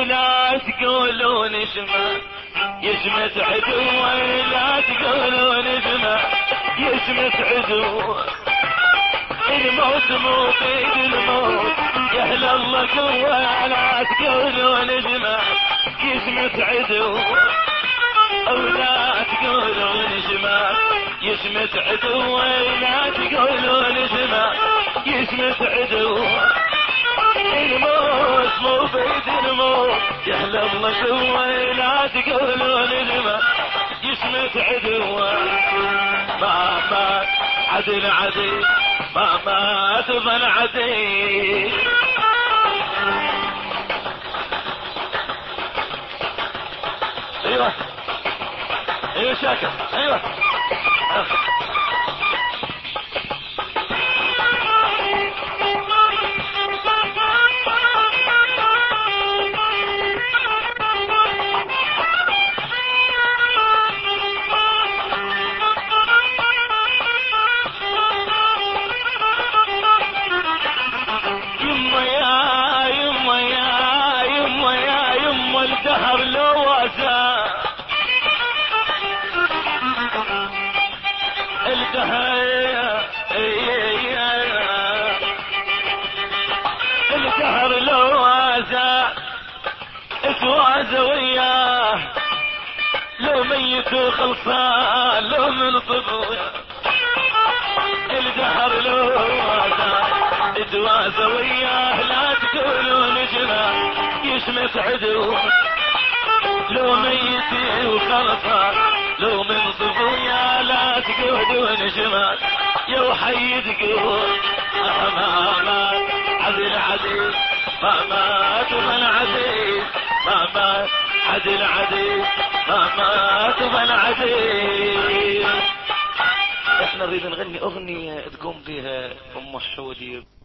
ولا تقولون اسمه يشمت عدوه، لا تقولون اسمه يشمت عدوه. الموت مو بيد الموت يا اهل الله قوة، لا تقولون اسمه يشمت عدوه، ولا تقولون اسمه يشمت عدوه، لا تقولون اسمه يشمت عدوه. الموت مو بيد الموت يا اهل الله قوة، لا تقولون اسمه يشمت عدوه. ما مات عدل عدي، ما مات من عدي. ايوه ايوه شاكر ايوه. الدهر لو واسع، الدهر لو واسع اتوازى وياه، لو ميت وخلصان لو من طبويا. الدهر لو واسع اتوازى وياه، لا تقولون جناه يشمت عدو، لو ميت وخلصان لو من صفويا. لا تقولون جمال يا وحي تقول ما مات عدل عديد، ما مات من عديد، ما مات عدل عديد، ما مات من عديد. احنا نريد نغني اغنية تقوم بها ام الحودي.